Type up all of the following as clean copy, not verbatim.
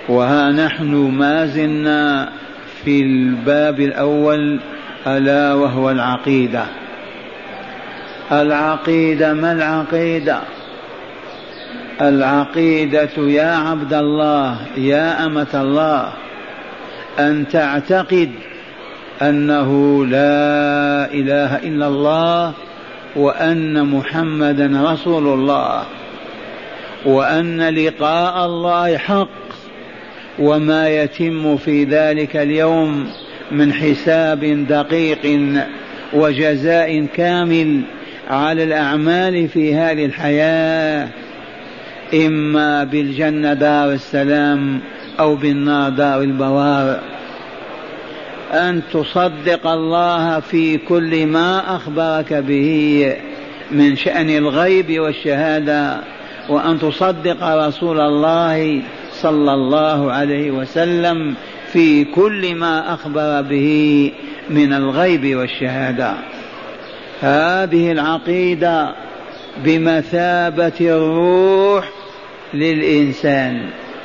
وها نحن ما زلنا في الباب الأول، ألا وهو العقيدة. العقيدة، ما العقيدة؟ العقيدة يا عبد الله يا أمة الله أن تعتقد أنه لا إله إلا الله، وأن محمدا رسول الله، وأن لقاء الله حق، وما يتم في ذلك اليوم من حساب دقيق وجزاء كامل على الأعمال في هذه الحياة، إما بالجنة دار السلام أو بالنار دار البوار. أن تصدق الله في كل ما أخبرك به من شأن الغيب والشهادة، وأن تصدق رسول الله صلى الله عليه وسلم في كل ما أخبر به من الغيب والشهادة. هذه العقيدة بمثابة الروح للإنسان،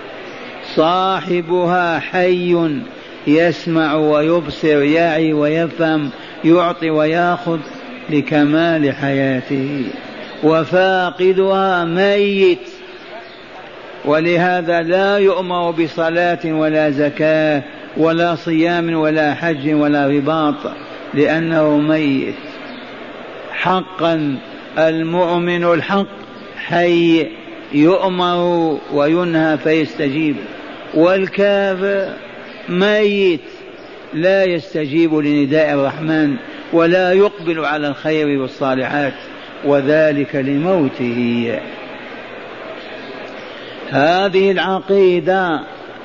صاحبها حي يسمع ويبصر، يعي ويفهم، يعطي ويأخذ لكمال حياته، وفاقدها ميت. ولهذا لا يؤمر بصلاة ولا زكاة ولا صيام ولا حج ولا رباط، لأنه ميت. حقا المؤمن الحق حي يؤمر وينهى فيستجيب، والكافر ميت لا يستجيب لنداء الرحمن ولا يقبل على الخير والصالحات، وذلك لموته. هذه العقيدة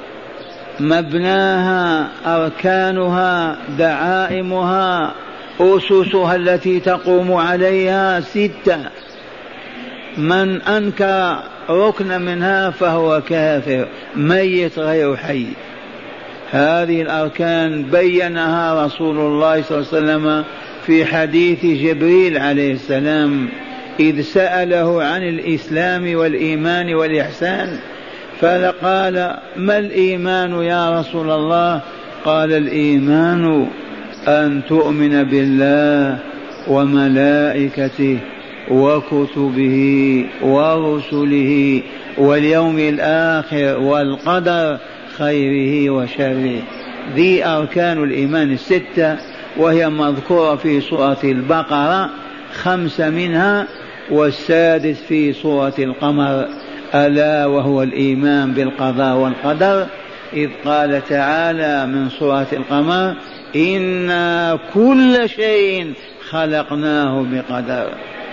مبناها، أركانها، دعائمها، أسسها التي تقوم عليها 6. من أنكر ركن منها فهو كافر ميت غير حي. هذه الأركان بينها رسول الله صلى الله عليه وسلم في حديث جبريل عليه السلام إذ سأله عن الإسلام والإيمان والإحسان، فقال: ما الإيمان يا رسول الله؟ قال: الإيمان أن تؤمن بالله وملائكته وكتبه ورسله واليوم الآخر والقدر خيره وشره. ذي أركان الإيمان 6، وهي مذكورة في سورة البقرة 5 منها، والسادس في سورة القمر، ألا وهو الإيمان بالقضاء والقدر، إذ قال تعالى من سورة القمر: إنا كل شيء خلقناه بقدر.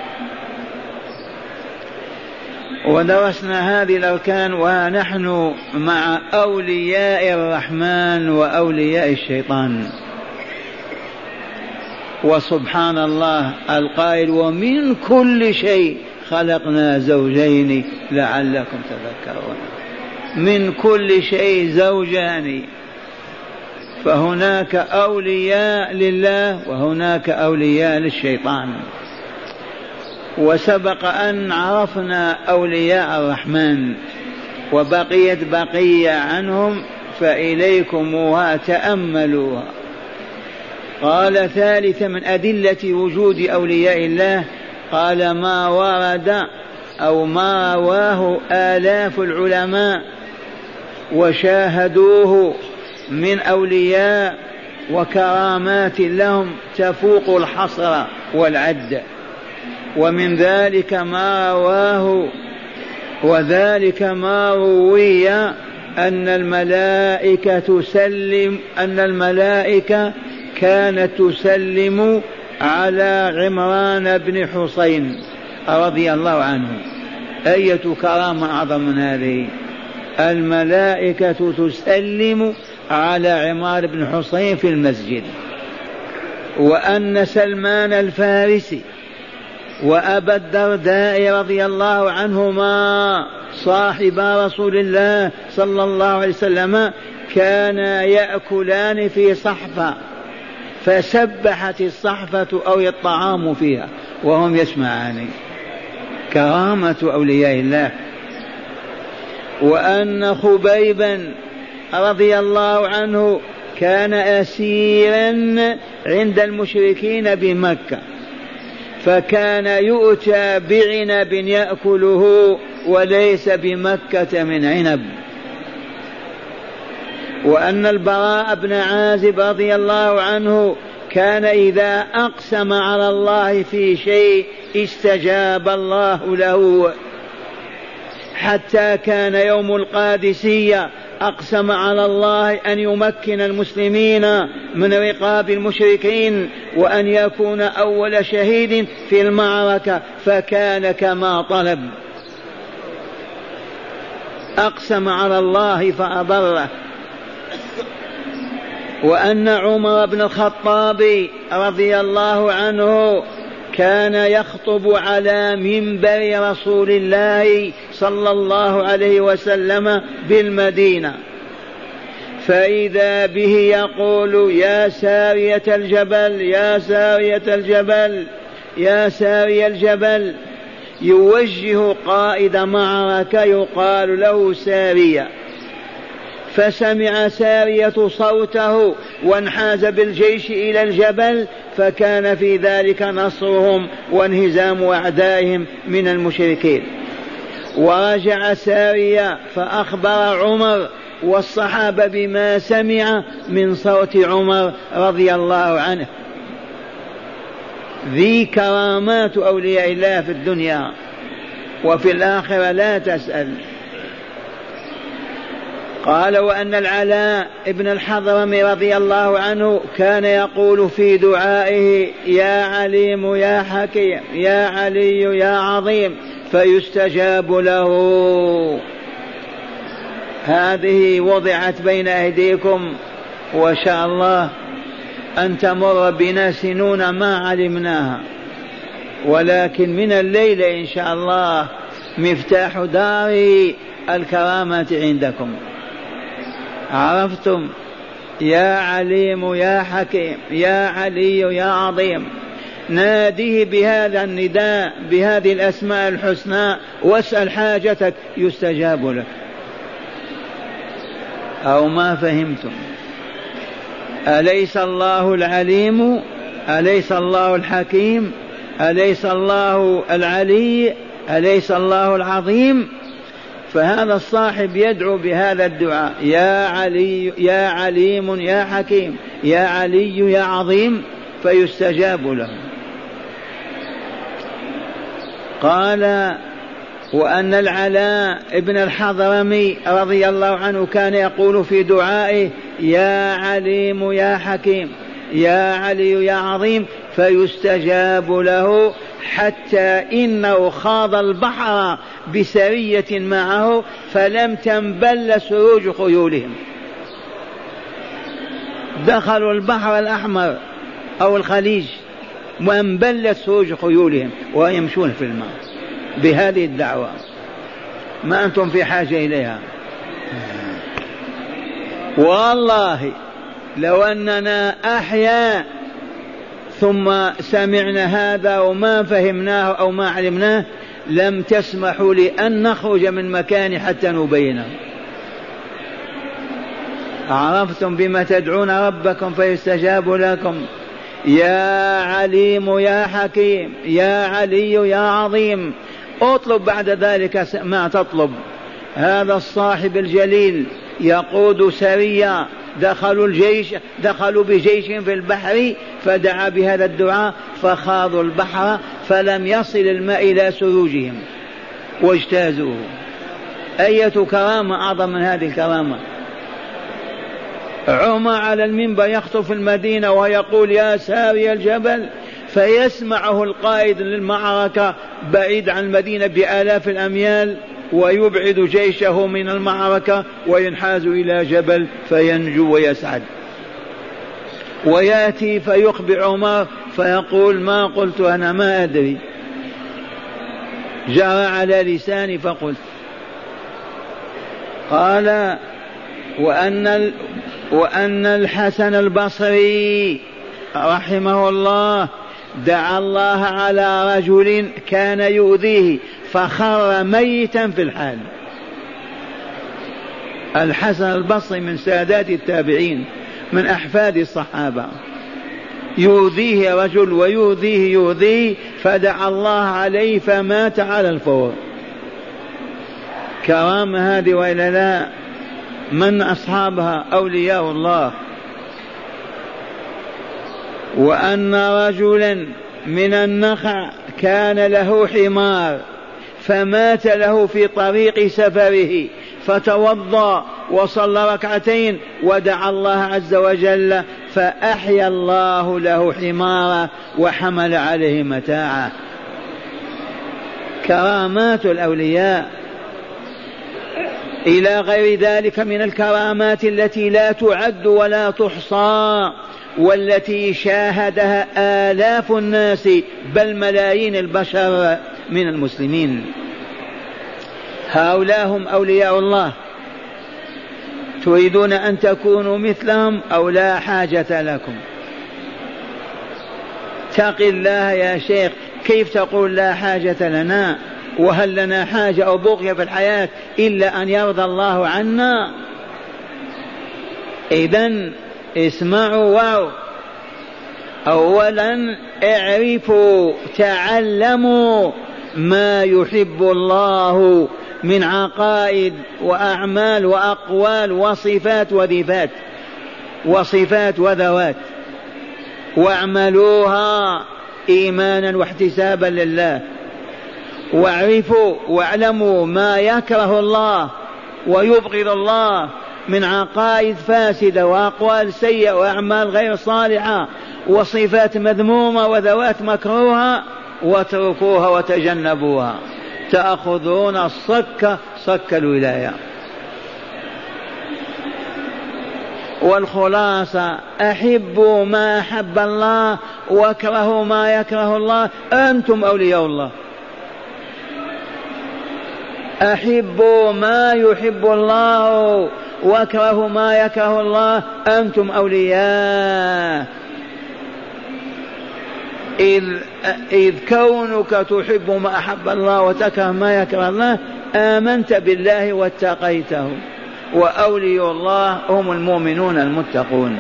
ودرسنا هذه الأركان ونحن مع أولياء الرحمن وأولياء الشيطان. وسبحان الله القائل: ومن كل شيء خلقنا زوجين لعلكم تذكرون. من كل شيء زوجان، فهناك أولياء لله وهناك أولياء للشيطان. وسبق أن عرفنا أولياء الرحمن، وبقيت بقية عنهم فإليكموها تأملوها. قال: ثالثا من أدلة وجود أولياء الله، قال: ما ورد أو ما رواه آلاف العلماء وشاهدوه من أولياء وكرامات لهم تفوق الحصر والعد. ومن ذلك ما رواه، وذلك ما روي أن الملائكة كانت تسلم على عمران بن حسين رضي الله عنه. أية كرامة أعظم من هذه؟ الملائكة تسلم على عمار بن حسين في المسجد. وأن سلمان الفارسي وأبا الدرداء رضي الله عنهما صاحب رسول الله صلى الله عليه وسلم كانا يأكلان في صحفة، فسبحت الصحفة أو الطعام فيها وهم يسمعان. كرامة أولياء الله. وأن خبيبا رضي الله عنه كان أسيرا عند المشركين بمكة، فكان يؤتى بعنب يأكله وليس بمكة من عنب. وأن البراء بن عازب رضي الله عنه كان إذا أقسم على الله في شيء استجاب الله له، حتى كان يوم القادسية أقسم على الله أن يمكن المسلمين من رقاب المشركين وأن يكون أول شهيد في المعركة، فكان كما طلب، أقسم على الله فأبره. وأن عمر بن الخطاب رضي الله عنه كان يخطب على منبر رسول الله صلى الله عليه وسلم بالمدينة، فإذا به يقول: يا سارية الجبل، يا سارية الجبل، يا ساري الجبل، يوجه قائد معركة يقال له سارية، فسمع سارية صوته وانحاز بالجيش إلى الجبل، فكان في ذلك نصرهم وانهزام أعدائهم من المشركين. ورجع سارية فأخبر عمر والصحابة بما سمع من صوت عمر رضي الله عنه. ذي كرامات أولياء الله في الدنيا، وفي الآخرة لا تسأل. قال: وأن العلاء ابن الحضرمي رضي الله عنه كان يقول في دعائه: يا عليم يا حكيم يا علي يا عظيم، فيستجاب له. هذه وضعت بين أيديكم، وشاء الله أن تمر بنا سنون ما علمناها، ولكن من الليل إن شاء الله مفتاح دار الكرامات عندكم. عرفتم؟ يا عليم يا حكيم يا علي يا عظيم، ناديه بهذا النداء بهذه الأسماء الحسنى واسأل حاجتك يستجاب لك. أو ما فهمتم؟ أليس الله العليم؟ أليس الله الحكيم؟ أليس الله العلي؟ أليس الله العظيم؟ فهذا الصاحب يدعو بهذا الدعاء: يا علي يا عليم يا حكيم يا علي يا عظيم، فيستجاب له. قال: وأن العلاء ابن الحضرمي رضي الله عنه كان يقول في دعائه: يا عليم يا حكيم يا علي يا عظيم، فيستجاب له، حتى إنه خاض البحر بسرية معه فلم تنبل سروج خيولهم. دخلوا البحر الأحمر أو الخليج وانبلت سروج خيولهم ويمشون في الماء بهذه الدعوة. ما أنتم في حاجة إليها. والله لو أننا أحياء ثم سمعنا هذا وما فهمناه أو ما علمناه لم تسمحوا لي أن نخرج من مكان حتى نبينه. عرفتم بما تدعون ربكم فيستجاب لكم؟ يا عليم يا حكيم يا علي يا عظيم. اطلب بعد ذلك ما تطلب. هذا الصاحب الجليل يقود سرية، دخلوا بجيش في البحر، فدعا بهذا الدعاء فخاضوا البحر فلم يصل الماء إلى سروجهم واجتازوه. أية كرامة أعظم من هذه الكرامة؟ عمر على المنبر يخطب في المدينة ويقول: يا ساري الجبل، فيسمعه القائد للمعركة بعيد عن المدينة بآلاف الأميال، ويبعد جيشه من المعركة وينحاز إلى جبل فينجو ويسعد. ويأتي فيخبر عمر فيقول: ما قلت أنا ما أدري، جرى على لساني فقلت. قال: وأن الحسن البصري رحمه الله دعا الله على رجل كان يؤذيه فخر ميتا في الحال، الحسن البصري من سادات التابعين من أحفاد الصحابة، يؤذيه رجل ويؤذيه فدعا الله عليه فمات على الفور. كرامة هذه وإلا لا؟ من أصحابها؟ أولياء الله. وأن رجلا من النخع كان له حمار فمات له في طريق سفره، فتوضأ وصلى ركعتين ودعا الله عز وجل فأحيا الله له حماره وحمل عليه متاعه. كرامات الأولياء. إلى غير ذلك من الكرامات التي لا تعد ولا تحصى، والتي شاهدها آلاف الناس بل ملايين البشر من المسلمين. هؤلاء هم أولياء الله. تريدون أن تكونوا مثلهم أو لا حاجة لكم؟ اتق الله يا شيخ، كيف تقول لا حاجة لنا؟ وهل لنا حاجة أو بغية في الحياة إلا أن يرضى الله عنا؟ إذن اسمعوا واو. أولا اعرفوا تعلموا ما يحب الله من عقائد وأعمال وأقوال وصفات وذفات وصفات وذوات، واعملوها إيمانا واحتسابا لله. واعرفوا واعلموا ما يكره الله ويبغض الله من عقائد فاسدة وأقوال سيئة وأعمال غير صالحة وصفات مذمومة وذوات مكروهة، واتركوها وتجنبوها تأخذون الصك صك الولاية. والخلاصة أحبوا ما أحب الله واكرهوا ما يكره الله، أنتم أولياء الله. أحبوا ما يحب الله واكرهوا ما يكره الله، أنتم أولياء. إذ كونك تحب ما أحب الله وتكره ما يكره الله آمنت بالله واتقيته، وأولياء الله هم المؤمنون المتقون.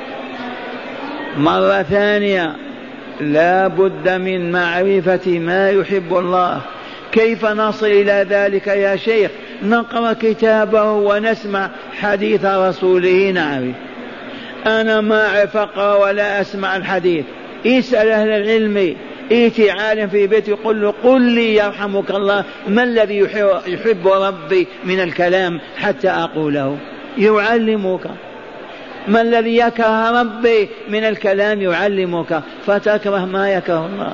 مرة ثانية لا بد من معرفة ما يحب الله. كيف نصل إلى ذلك يا شيخ؟ نقرأ كتابه ونسمع حديث رسوله نعرف. أنا ما أعرف أقرأ ولا أسمع الحديث، اسأل أهل العلم. ائتي عالم في بيتي قل له قل لي يرحمك الله ما الذي يحب ربي من الكلام حتى أقوله، يعلمك. ما الذي يكره ربي من الكلام يعلمك فتكره ما يكره الله.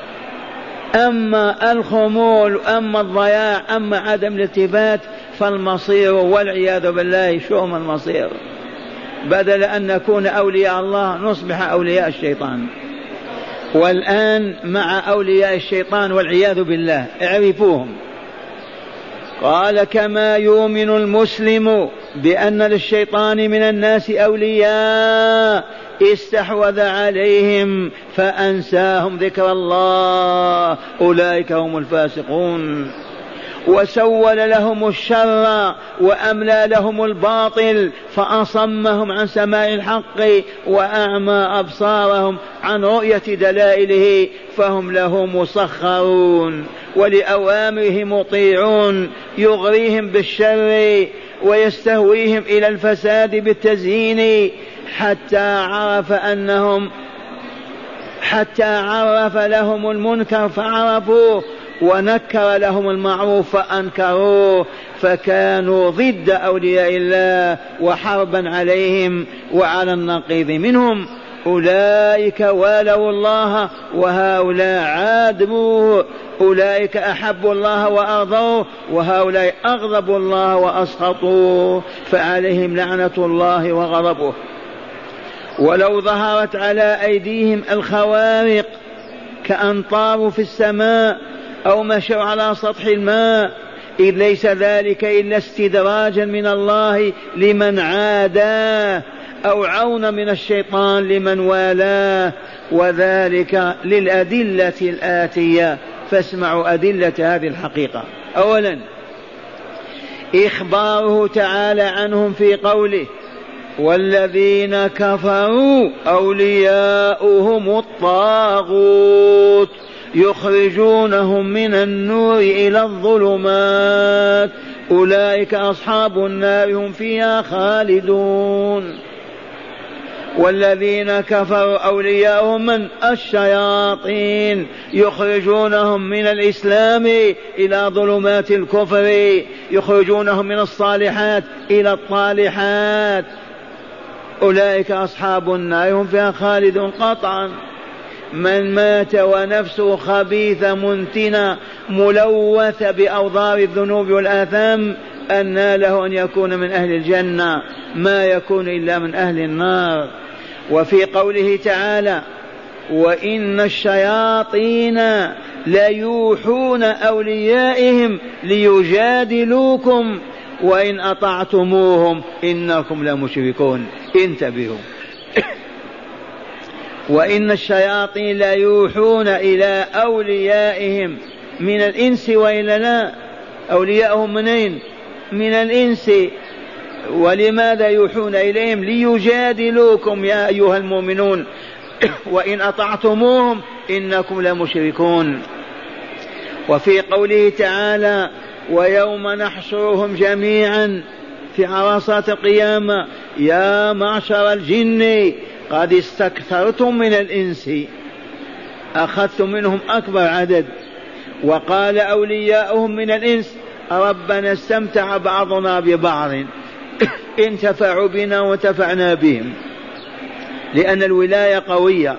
أما الخمول، أما الضياع، أما عدم الالتفات فالمصير والعياذ بالله شؤم المصير. بدل أن نكون أولياء الله نصبح أولياء الشيطان. والآن مع أولياء الشيطان والعياذ بالله اعرفوهم. قال كما يؤمن المسلم بأن للشيطان من الناس أولياء استحوذ عليهم فأنساهم ذكر الله أولئك هم الفاسقون، وسول لهم الشر وأملى لهم الباطل فأصمهم عن سماع الحق وأعمى أبصارهم عن رؤية دلائله فهم له مسخرون ولأوامره مطيعون، يغريهم بالشر ويستهويهم إلى الفساد بالتزيين حتى عرف لهم المنكر فعرفوه ونكر لهم المعروف فأنكروه، فكانوا ضد أولياء الله وحربا عليهم وعلى النقيض منهم. أولئك والوا الله وهؤلاء عادوه، أولئك أحبوا الله وأرضوه وهؤلاء أغضبوا الله وأسخطوه، فعليهم لعنة الله وغضبه. ولو ظهرت على أيديهم الخوارق كأن طاروا في السماء أو مشوا على سطح الماء، إذ ليس ذلك إلا استدراجا من الله لمن عاداه أو عون من الشيطان لمن والاه، وذلك للأدلة الآتية. فاسمعوا أدلة هذه الحقيقة. أولا إخباره تعالى عنهم في قوله والذين كفروا أولياؤهم الطاغوت يخرجونهم من النور إلى الظلمات أولئك أصحاب النار هم فيها خالدون. والذين كفروا أولياؤهم من الشياطين يخرجونهم من الإسلام إلى ظلمات الكفر، يخرجونهم من الصالحات إلى الطالحات أولئك أصحاب النار هم فيها خالدون قطعا. من مات ونفسه خبيثة منتنة ملوثة بأوضار الذنوب والآثام أنى له أن يكون من أهل الجنة، ما يكون إلا من أهل النار. وفي قوله تعالى وإن الشياطين ليوحون أوليائهم ليجادلوكم وإن أطعتموهم إنكم لمشركون. انتبهوا وإن الشياطين ليوحون إلى أوليائهم من الإنس وإلا لا؟ أولياءهم منين؟ من الإنس. ولماذا يوحون إليهم؟ ليجادلوكم يا أيها المؤمنون وإن أطعتموهم إنكم لمشركون. وفي قوله تعالى ويوم نحشرهم جميعا في عرصات القيامة يا معشر الجن قد استكثرتم من الإنس أخذتم منهم أكبر عدد. وقال أولياؤهم من الإنس ربنا استمتع بعضنا ببعض انتفعوا بنا وانتفعنا بهم، لأن الولاية قوية.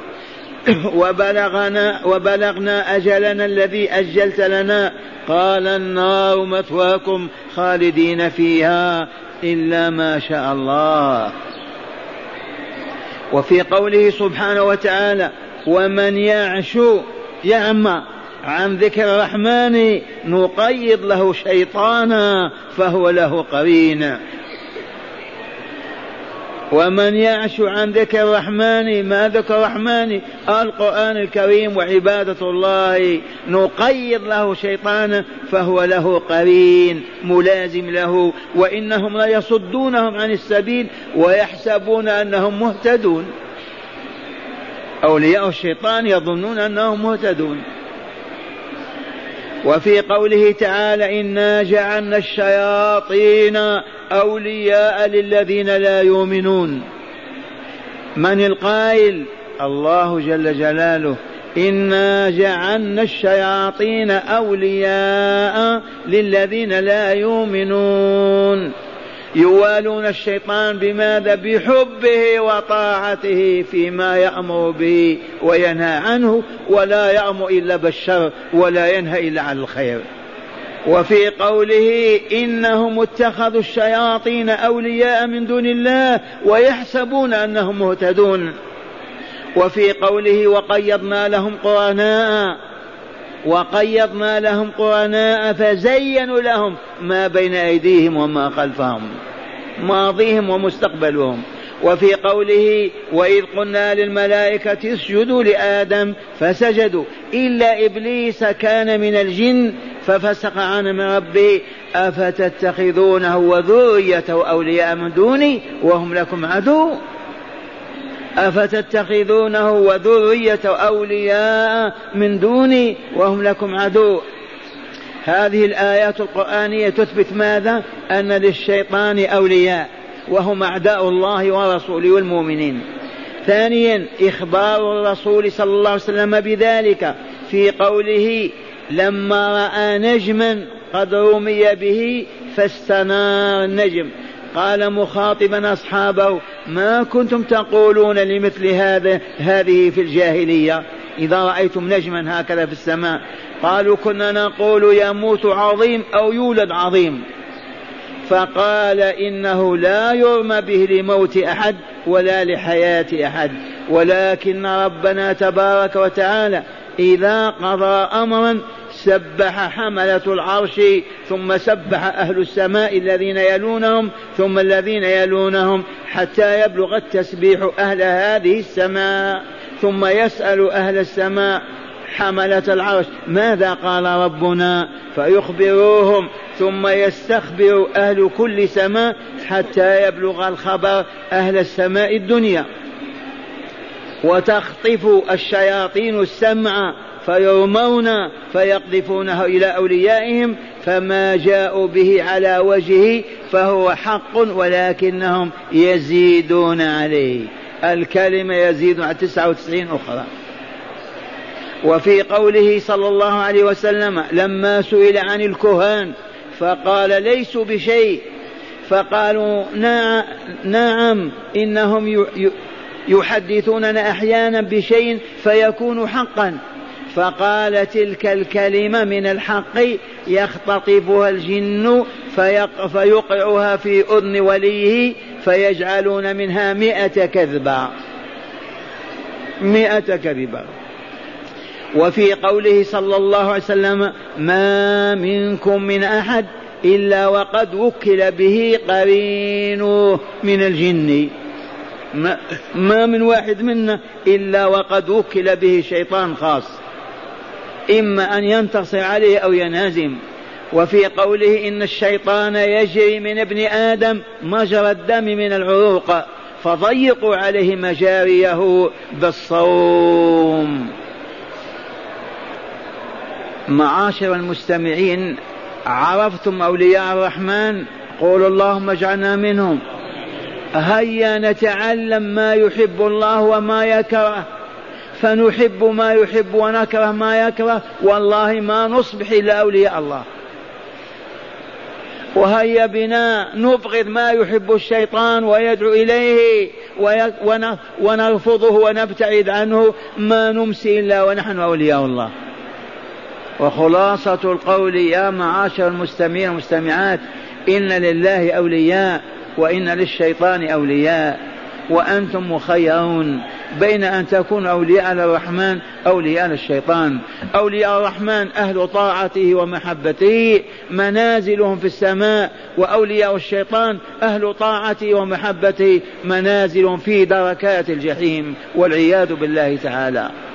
وبلغنا أجلنا الذي أجلت لنا قال النار مثواكم خالدين فيها إلا ما شاء الله. وفي قوله سبحانه وتعالى ومن يعمى عن ذكر الرحمن نقيض له شيطانا فهو له قرين. ومن يعش عن ذكر الرحمن، ما ذكر الرحمن؟ القرآن الكريم وعبادة الله، نقيض له شيطانا فهو له قرين ملازم له، وإنهم ليصدونهم عن السبيل ويحسبون أنهم مهتدون. أولياء الشيطان يظنون أنهم مهتدون. وفي قوله تعالى إنا جعلنا الشياطين أولياء للذين لا يؤمنون. من القائل؟ الله جل جلاله إنا جعلنا الشياطين أولياء للذين لا يؤمنون. يوالون الشيطان بماذا؟ بحبه وطاعته فيما يأمر به وينهى عنه، ولا يأمر إلا بالشر ولا ينهى إلا عن الخير. وفي قوله إنهم اتخذوا الشياطين أولياء من دون الله ويحسبون أنهم مهتدون. وفي قوله وقيضنا لهم قرناء فزينوا لهم ما بين أيديهم وما خلفهم، ماضيهم ومستقبلهم. وفي قوله وإذ قلنا للملائكة اسجدوا لآدم فسجدوا إلا إبليس كان من الجن ففسق عن أمر ربه أفتتخذونه وذريته أولياء من دوني وهم لكم عدو. أفتتخذونه وذريته أولياء من دوني وهم لكم عدو. هذه الآيات القرآنية تثبت ماذا؟ أن للشيطان أولياء وهم أعداء الله ورسوله والمؤمنين. ثانيا إخبار الرسول صلى الله عليه وسلم بذلك في قوله لما رأى نجما قد رمي به فاستنار النجم قال مخاطبا أصحابه ما كنتم تقولون لمثل هذه في الجاهلية إذا رأيتم نجما هكذا في السماء؟ قالوا كنا نقول يموت عظيم أو يولد عظيم. فقال إنه لا يرمى به لموت أحد ولا لحياة أحد، ولكن ربنا تبارك وتعالى إذا قضى أمرا سبح حملة العرش ثم سبح أهل السماء الذين يلونهم ثم الذين يلونهم حتى يبلغ التسبيح أهل هذه السماء، ثم يسأل أهل السماء حملة العرش ماذا قال ربنا؟ فيخبروهم ثم يستخبر أهل كل سماء حتى يبلغ الخبر أهل السماء الدنيا، وتخطف الشياطين السمع فيرمون فيقذفونه إلى أوليائهم، فما جاءوا به على وجهه فهو حق ولكنهم يزيدون عليه، الكلمة يزيد على 99 أخرى. وفي قوله صلى الله عليه وسلم لما سئل عن الكهان فقال ليسوا بشيء، فقالوا نعم إنهم يحدثوننا أحيانا بشيء فيكون حقا، فقال تلك الكلمة من الحق يختطفها الجن فيقعها في أذن وليه فيجعلون منها 100 كذبة. وفي قوله صلى الله عليه وسلم ما منكم من أحد إلا وقد وكل به قرينه من الجن، ما من واحد منا إلا وقد وكل به شيطان خاص، إما أن ينتصر عليه أو ينهزم. وفي قوله إن الشيطان يجري من ابن آدم مجرى الدم من العروق فضيقوا عليه مجاريه بالصوم. معاشر المستمعين، عرفتم أولياء الرحمن؟ قولوا اللهم اجعلنا منهم. هيا نتعلم ما يحب الله وما يكره، فنحب ما يحب ونكره ما يكره، والله ما نصبح إلا أولياء الله. وهيا بنا نبغض ما يحب الشيطان ويدعو إليه ونرفضه ونبتعد عنه، ما نمسي إلا ونحن أولياء الله. وخلاصة القول يا معاشر المستمعين والمستمعات، إن لله أولياء وإن للشيطان أولياء، وأنتم مخيرون بين أن تكونوا أولياء للرحمن أولياء للشيطان. أولياء الرحمن أهل طاعته ومحبته منازلهم في السماء، وأولياء الشيطان أهل طاعته ومحبته منازلهم في دركات الجحيم والعياذ بالله تعالى.